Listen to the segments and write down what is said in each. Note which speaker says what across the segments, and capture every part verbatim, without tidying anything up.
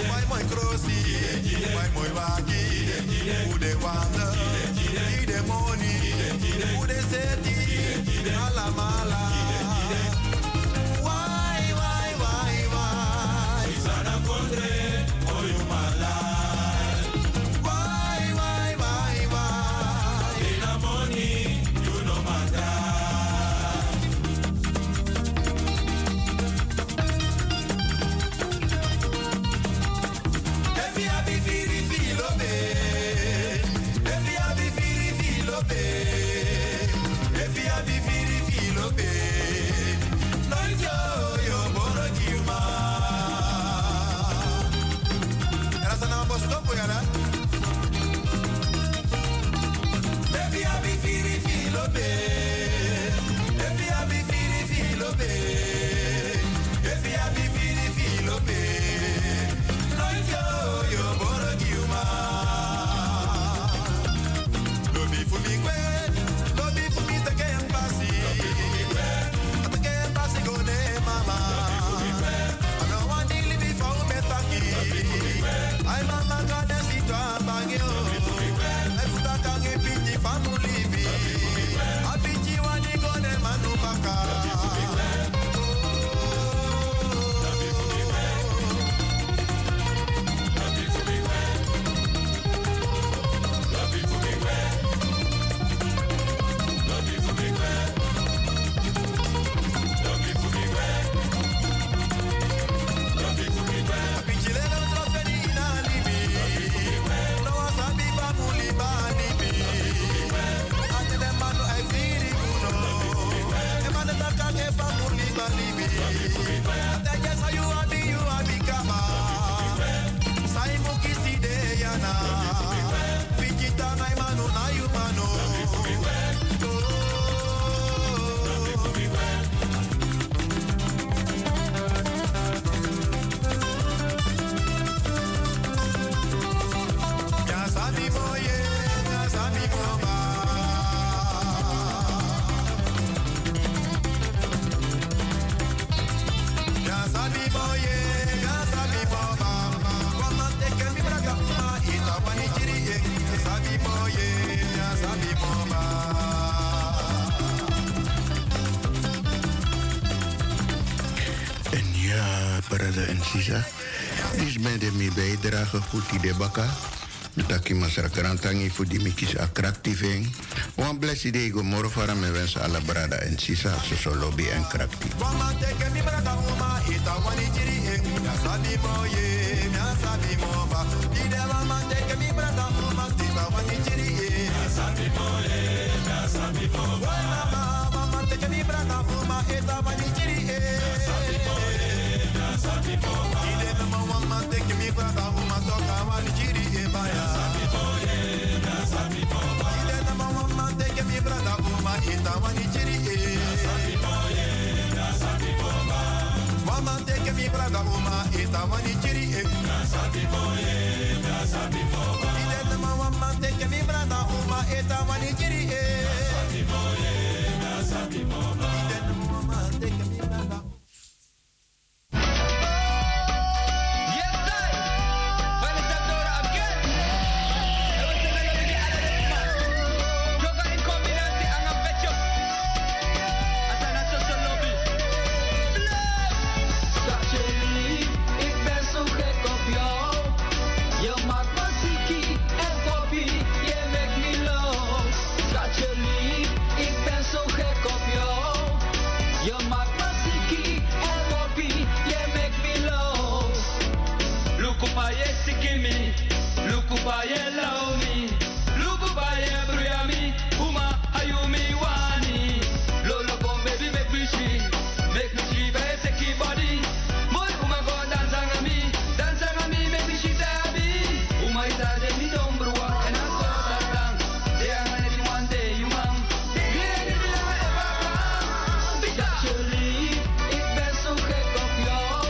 Speaker 1: Mai moi crossi, mai moi waki, ude wanda, ide money, ude seti, ala mala. Why, why, why, why? Isana kondre, oyu mala. Why, why, why, why? Ina money, you no manda.
Speaker 2: Is met de bijdrage voor die debaka. Taki masara tangi voor die mikis attractiving. Wan blessi de go moro fara me wens alla brada en sisa so so lobby en krakti.
Speaker 1: Wama teke mi brada uma ita wani jiri en ya sabi moye ya sabi moba. Ide wama teke mi brada uma ita wani jiri en ya sabi moye ya sabi moba. Wama wama teke mi brada uma ita wani jiri en ya sabi moye ya sabi moba. Ide wama wama teke mi brada uma toka wani jiri en ba ya sabi moye ya sabi moba. Ide wama wama teke mi brada uma ita wani jiri en ya sabi moye ya sabi moba. Wama teke mi brada uma ita wani jiri en ya sabi moye ya sabi moba. Ide wama wama teke mi brada uma ita wani jiri en ya sabi moye ya sabi moba. Ide wama wama teke mi brada.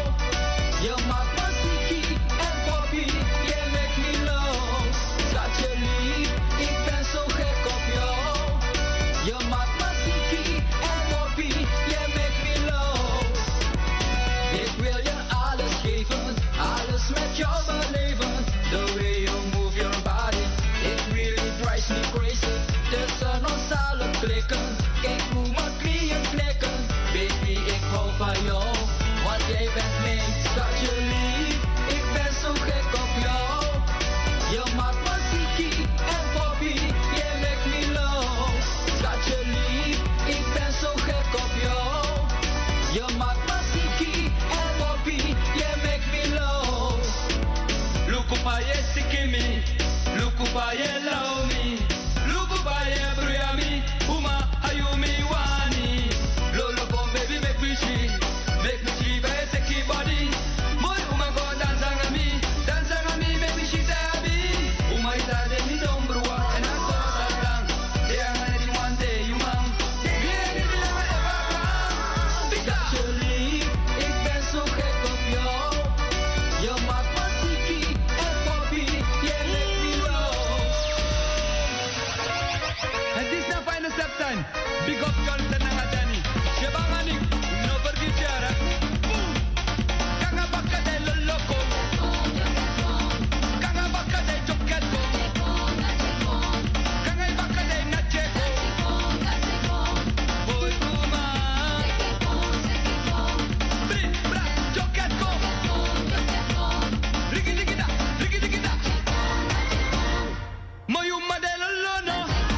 Speaker 3: Je maakt me ziek en poppy, je maakt me los. You make me sticky and poppy, you make me love. Look up how you sticky me, look up how you love me, look up how you bring me, Uma, how you me want me. Lolo come baby make me sweet, make me sweet by sticky body. More Uma go dance on me, dance on me, make me shit happy. Uma is a demi number one, and I saw that down. They are ready one day, you man. Yeah, they will never ever come. Because you leave, ik ben zo gek op jou. Je maakt me sticky en poppy, je make me love. Het is een fijne septijn, big up Johnson en Adani. Je bangani, no forget jara. Boom, kanga bakka de loloko. Kanga bakka de choketo. Kanga bakka de nacheko. Boy kuma. Bri, bra, choketo. Rigi digi da, rigi digi da. Moyuma de lolono.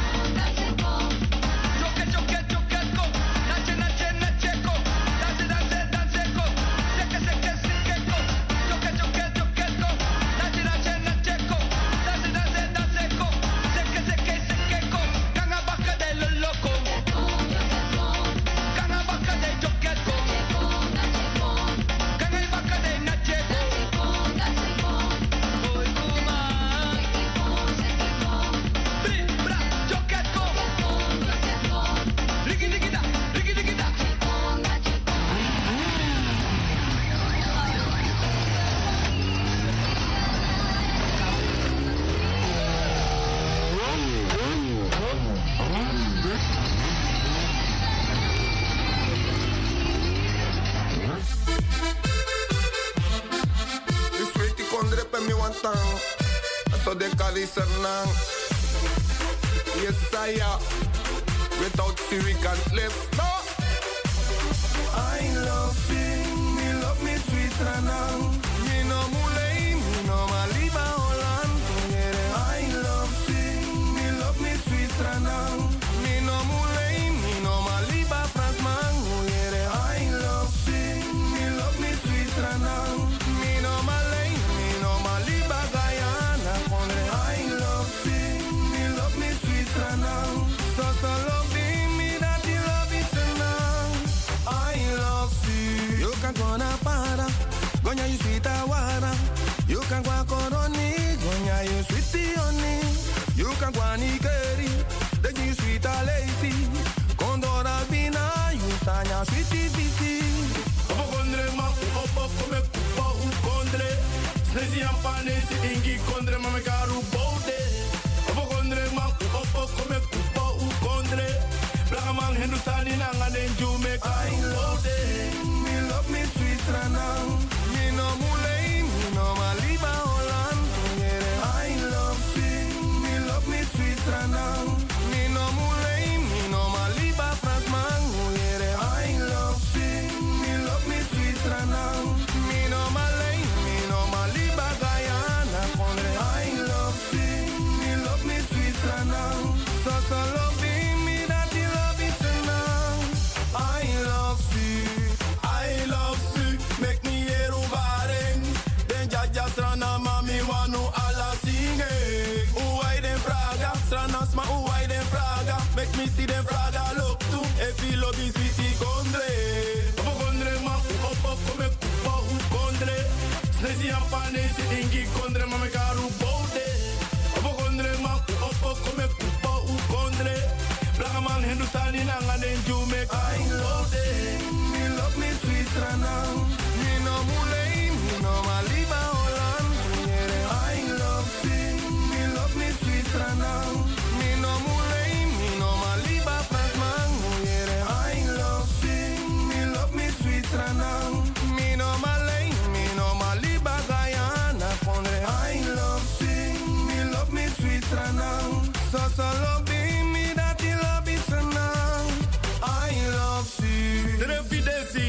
Speaker 3: Choke, choke, choketo. Nache, nache, nacheko. Dance, dance, danceko. Seke, seke, sekeko. Choke, choke, choketo. Nache, nache, nacheko. Dance, dance, danceko. Seke, seke, sekeko. Kanga bakka de loloko. Kanga bakka de choketo. Kanga bakka de nacheko. Boy kuma. Bri, bra, choketo. Rigi digi da, rigi digi da.
Speaker 1: You sweet you kondre pe mi wantang. So de kali sernang. Yes saya. Without you we can't live. No. I love you, me love me sweet ranang. Me no mulei, me no maliba holan. I love you, me love me sweet ranang. Me no mulei, me no maliba Fransman. I love you, me love me sweet ranang. Me no malay, me no maliba Guyana. I love you, me love me sweet ranang. So so love me that you love it tonight. I love you. You can go na para, gonya you sweet awara. You can go koroni, gonya you sweet oni. You can go nikeri, then you sweet a lazy. Condora bina, you sanya sweetie biti. Opo kondre ma, opo kome kupa u kondre. Snezi ampane si ingi kondre ma me karu bode. Opo kondre ma, opo kome kupa u kondre. Blaga man Hindustani nanga den jume I love it, me love me sweet ranang. Me no mulei, me no maliba holan. I love it, me love me sweet ranang. Me no mulei, me no maliba Fransman. I love it, me love me sweet ranang. Me no malay, me no maliba Guyana. I love it, me love me sweet ranang. So so love me that you love it tonight. I love you, I love you. Make me hear ubaring. Den jaja strana mami wanu ala singing. Uwai den fraga, strana sma uwai den fraga. Make me see den fraga look to. If you love me sweetie kondre. Opo kondre ma, opo kome kupa u kondre. Snezi ampane si ingi kondre ma me karu bode. Opo kondre ma, opo kome kupa u kondre. Blaga man Hindustani nanga den jume I love it, me love me sweet ranang. Me no mulei, me no maliba holan. I love it, me love me sweet ranang. Me no mulei, me no maliba Fransman. I love it, me love me sweet ranang. Me no malay, me no maliba Guyana. I love it, me love me sweet ranang. So so love me that you love it tonight. I love you. Trefidesi.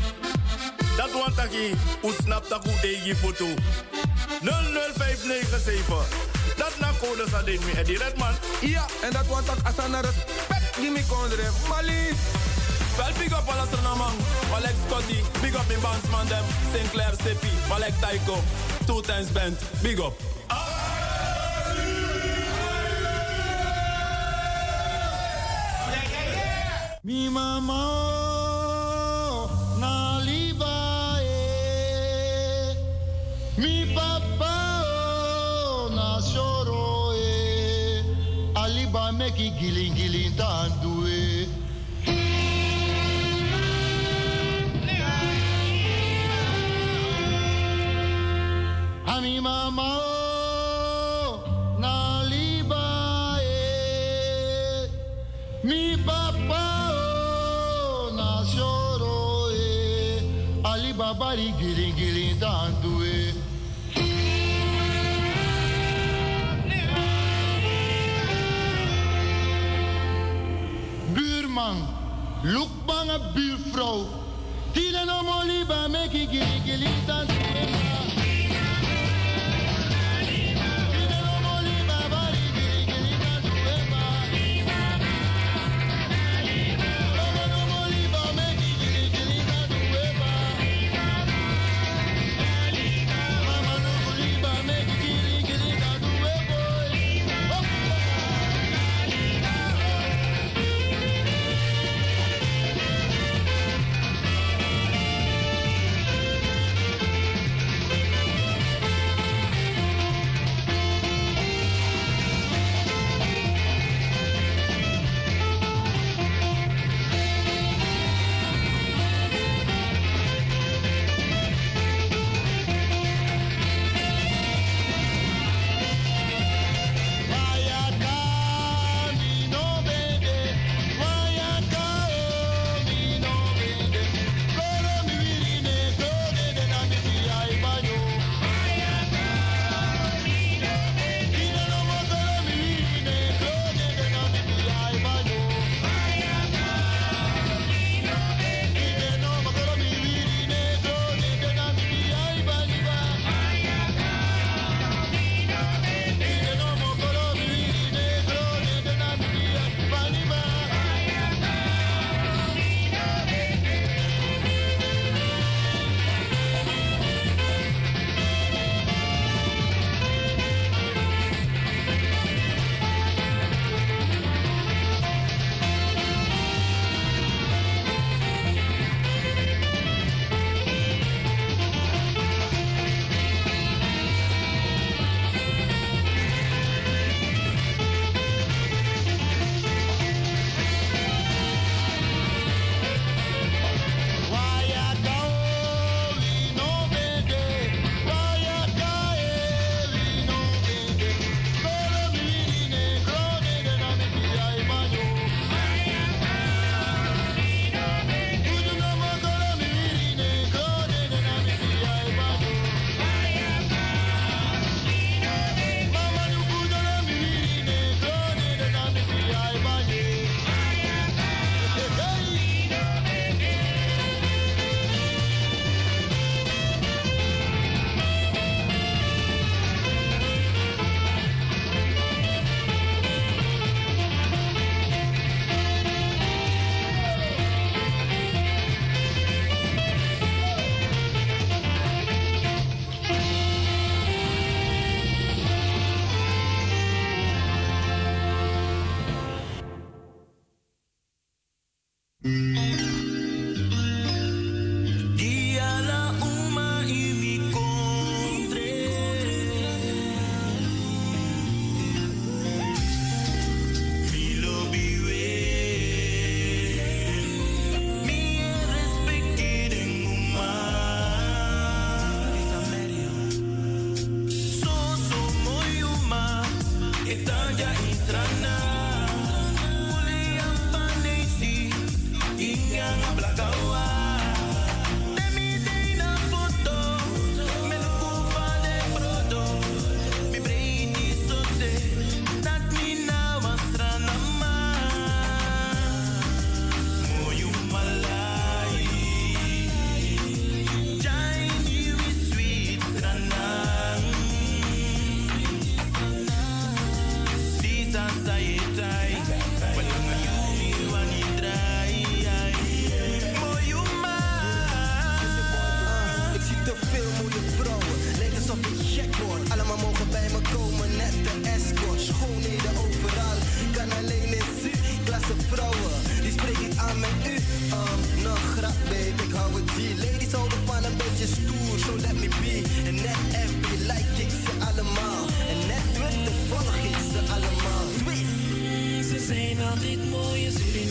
Speaker 1: Dat want taki. Usnap taku degi foto. nul nul vijf negen zeven. Dat na code sa den mi Eddie Redman. Ja, en dat want tak asana respect. Die mi kondre. Mali. Wel big up al asana man.
Speaker 4: Alex Scotty, big up me bandsman them. Sinclair Seppi, Malek Taiko, two times bent, big up.
Speaker 5: Mi mama na liba e, mi papa na soro e, aliba meki giling giling tandu e. A mi mama na liba e, mi papa Bari giling giling tandu e. Buurman, look bang a buurvrouw. Tine no mo liba meki giling giling tandu e.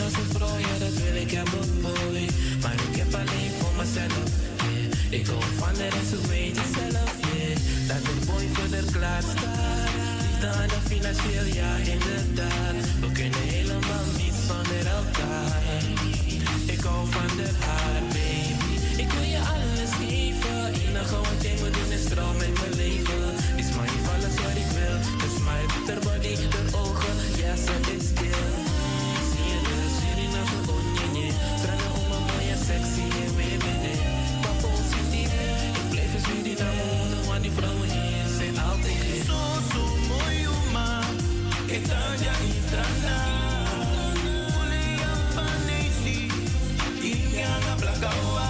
Speaker 6: als een vrouw, ja dat wil ik hebben, boy. Maar ik heb alleen voor mezelf, yeah. Ik hou van de rest, hoe weet je zelf, yeah. Dat een boy voor de klaar staat. Liefde aan de financieel, ja inderdaad. We kunnen helemaal niet zonder elkaar. Ik hou van de haar, baby. Ik wil je alles geven. Enige wat jij moet doen is trouw met mijn leven. Is maar niet alles wat ik wil. De smile met haar body, haar ogen, ja ze is stil. Zie je de serie naar de onjenje. Tranen om een mooie sexy en baby. Maar positief, ik blijf eens weer die naar mijn honden. Want die vrouwen hier zijn altijd hier. Zo, zo mooi, oma. Ik dacht ja, in strana. Inga plakawa.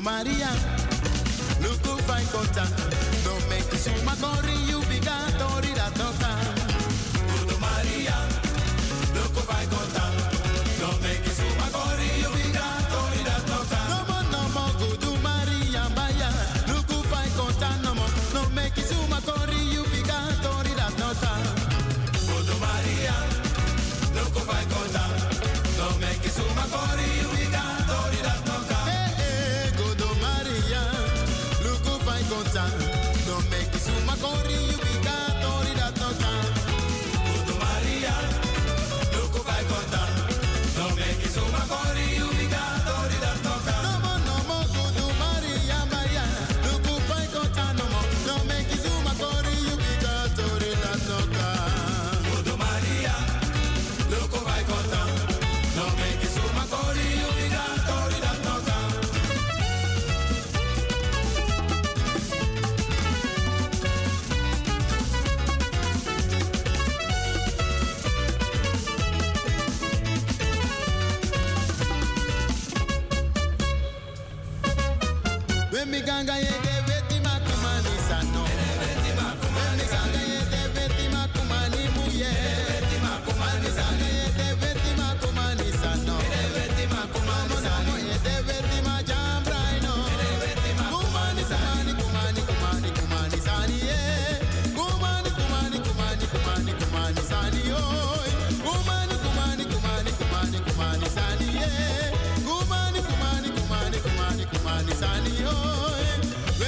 Speaker 1: Maria, Luku fai kota, no make suma kori you biga tori da toka. Kudu Maria, Luku fai kota, no make suma kori you biga tori da toka. No mo no mo Kudu Maria baya, Luku fai kota no mo, no make suma kori you biga tori da toka. Kudu Maria, Luku fai kota, no make suma kori you biga tori da toka. Don't make it so my body, you be got all that no time. Kudu Maria, look if I got that. Don't make it so my body, you be got all that no time. No more, no more, Kudu Maria, Maria, look if I got that no more. Don't make it so my body, you be got all that no time. Kudu Maria, look if I got that. Don't make it so my body, you be got all that no time. Mi ganga ye de veti makumani sano. Veti makumani ganga ye de veti makumani muye. Veti makumani ganga ye de veti makumani sano. Veti makumani sano ye de veti ma jambraino. Veti makumani sani kumani kumani kumani sani ye. Kumani kumani kumani kumani kumani sani oi. Kumani kumani kumani kumani kumani sani ye. Kumani kumani kumani kumani kumani sani oi.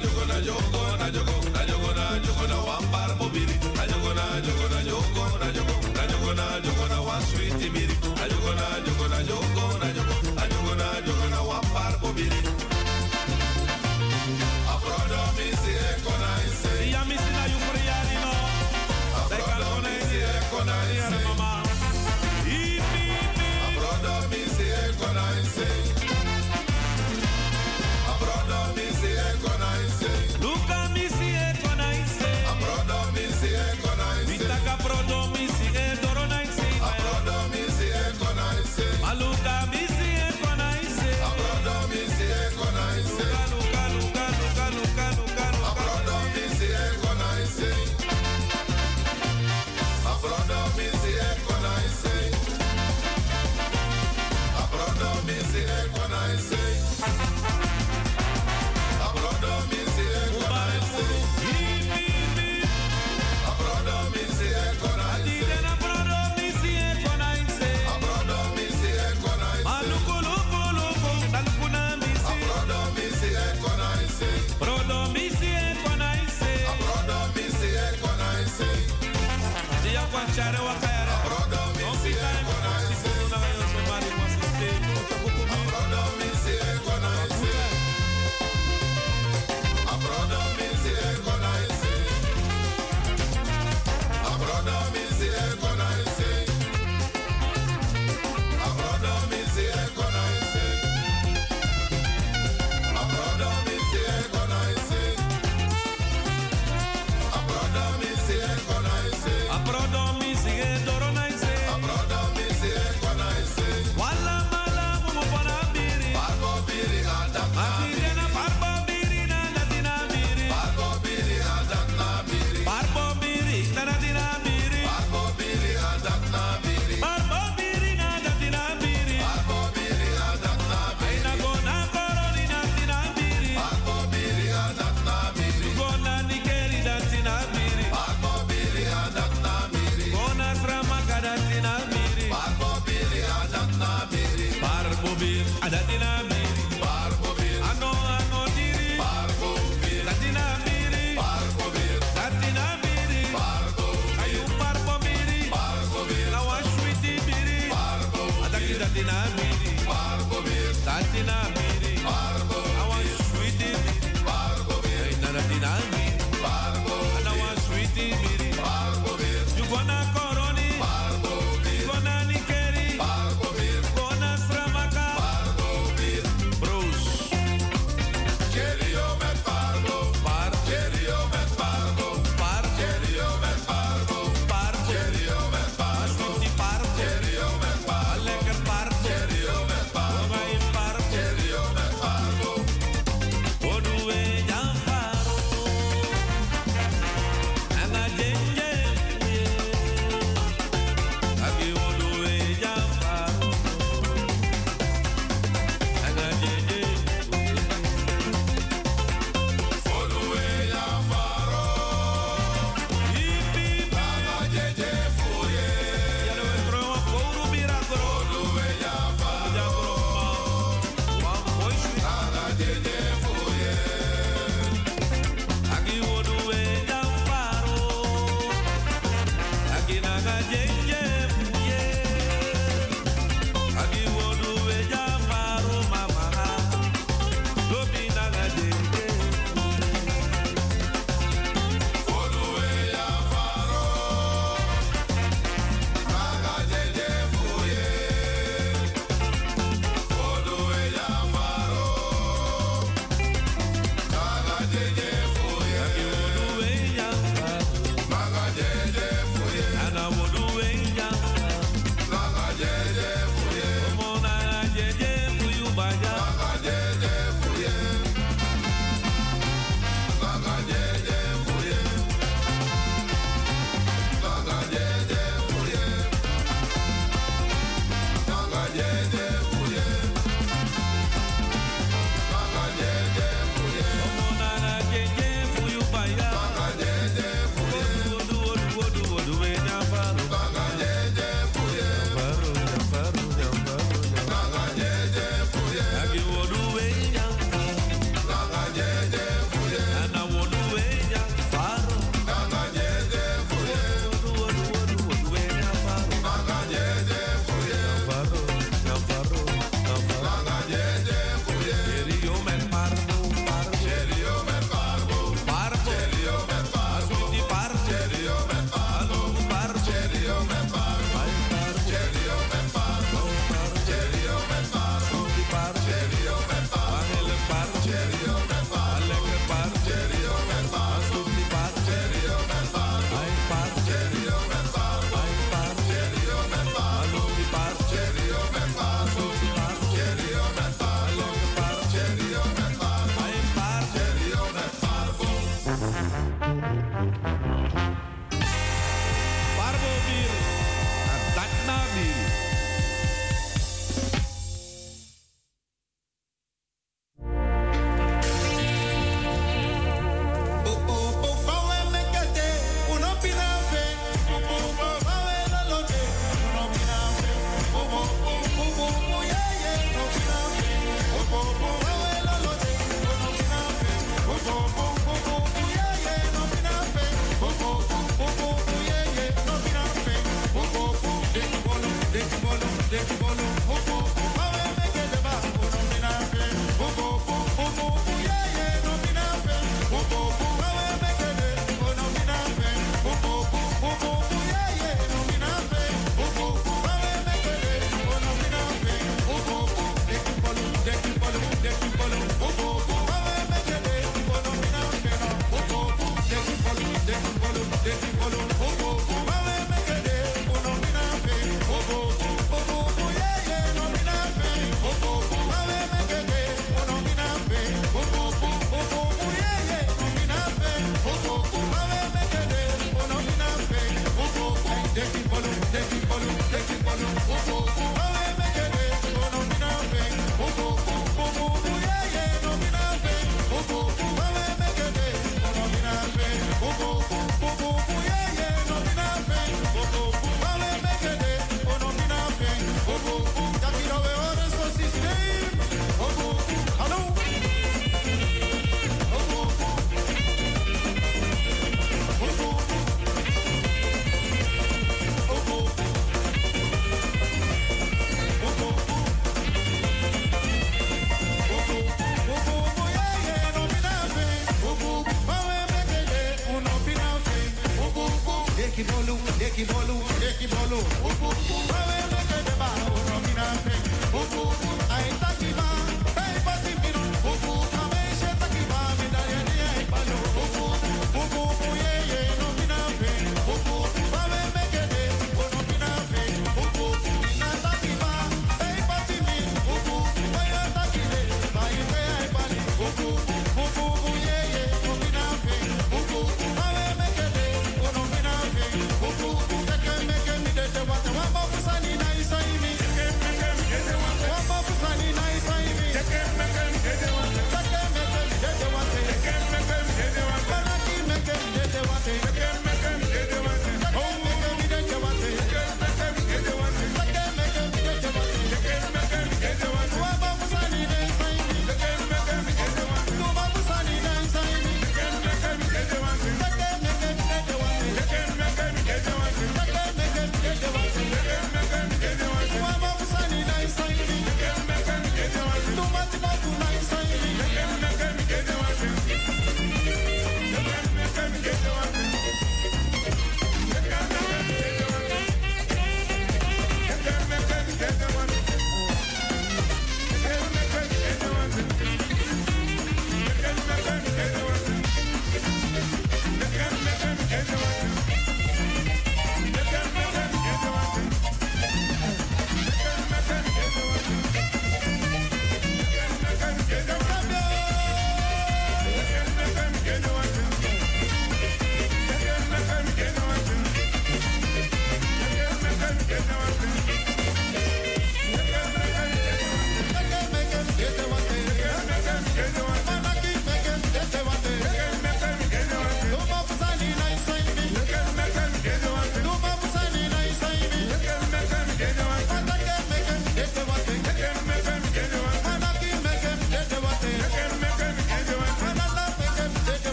Speaker 7: jogo na jogo na jogo na jogo na jogo na one bar bobiri. Na jogo na jogo na jogo na jogo na jogo na jogo na one sweet biri. Na jogo na jogo na jogo na jogo na jogo na jogo na one bar bobiri. Abrodo mi si ekona ise.
Speaker 4: Ya mi si na yu friari no.
Speaker 7: Abrodo mi si ekona ise.
Speaker 4: Mama.
Speaker 7: Abrodo mi si ekona ise. Abrodo mi si ekona ise.
Speaker 4: Look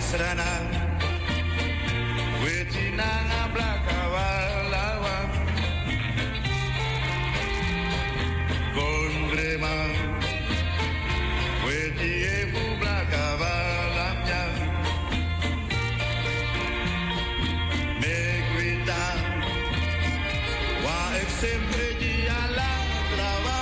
Speaker 1: Srana, Wetinanga Blakawalawa, Gondrema, Wetiefu Blakawalamya, Mekwita, Wa Sempre Diala Trava.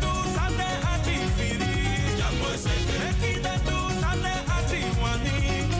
Speaker 6: Make it do Sunday, I see one.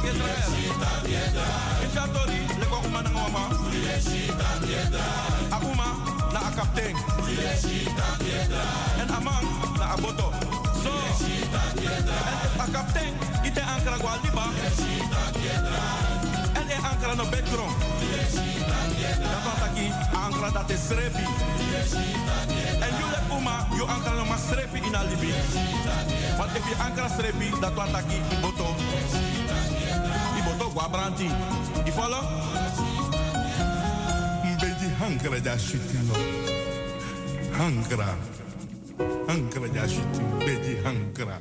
Speaker 4: Israel. Inchatori, le kwa uma na ngoma. Akuma na a kaptein. En amang na a boto. So, en a kaptein ite ankara gwa liba. En e ankara no background. Dat wat aki ankara dat is srepi. En jullie kuma, you ankara no mas srepi in a libi. Want if you ankara srepi, dat wat aki boto. Iboto gwa branti. You follow? Mbedi hankara ja shitino. Hankara. Hankara ja shitino. Mbedi hankara.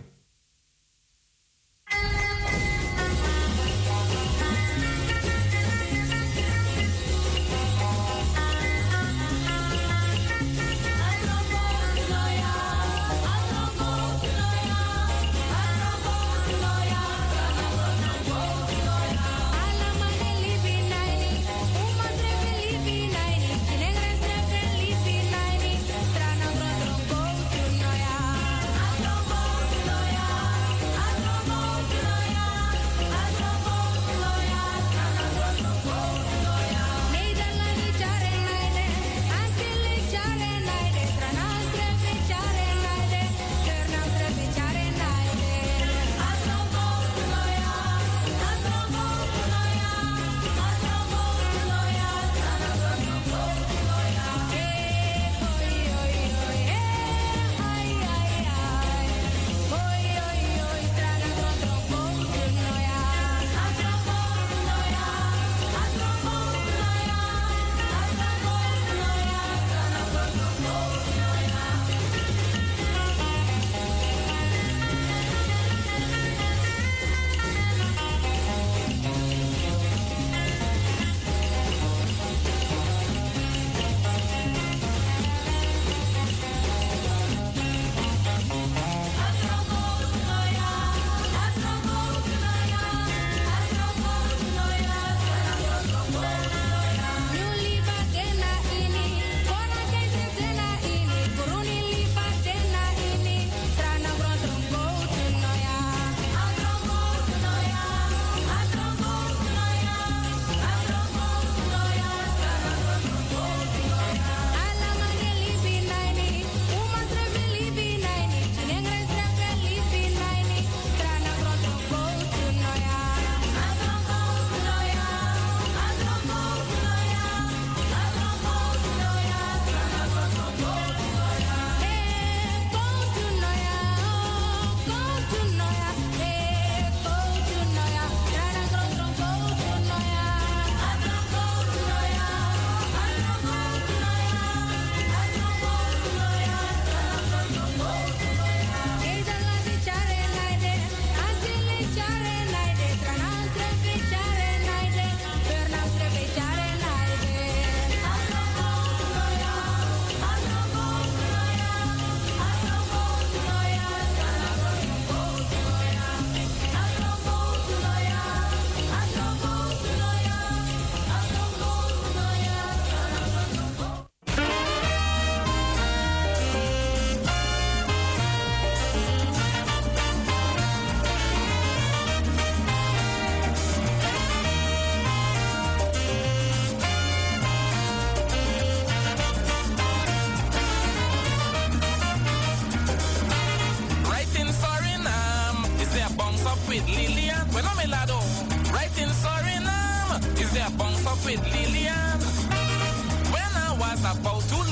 Speaker 6: with Lillian. Bueno, me lado. Right in Suriname. Is there a bounce up with Lillian? When I was about to